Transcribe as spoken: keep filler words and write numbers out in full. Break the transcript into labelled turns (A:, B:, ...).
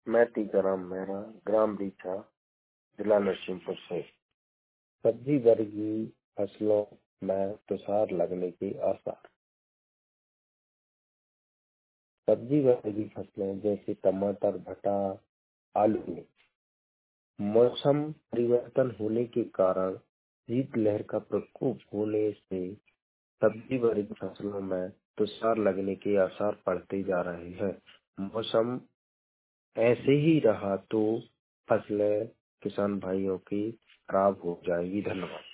A: मैं टीकाराम मेहरा, ग्राम रीठा, जिला नरसिंहपुर से। सब्जी वर्गीय फसलों में तुषार लगने के आसार। सब्जी वर्गीय फसलें जैसे टमाटर, भटा, आलू में मौसम परिवर्तन होने के कारण शीतलहर का प्रकोप होने से सब्जी वर्गीय फसलों में तुषार लगने के आसार बढ़ते जा रहे हैं। मौसम ऐसे ही रहा तो फसलें किसान भाइयों की खराब हो जाएगी। धन्यवाद।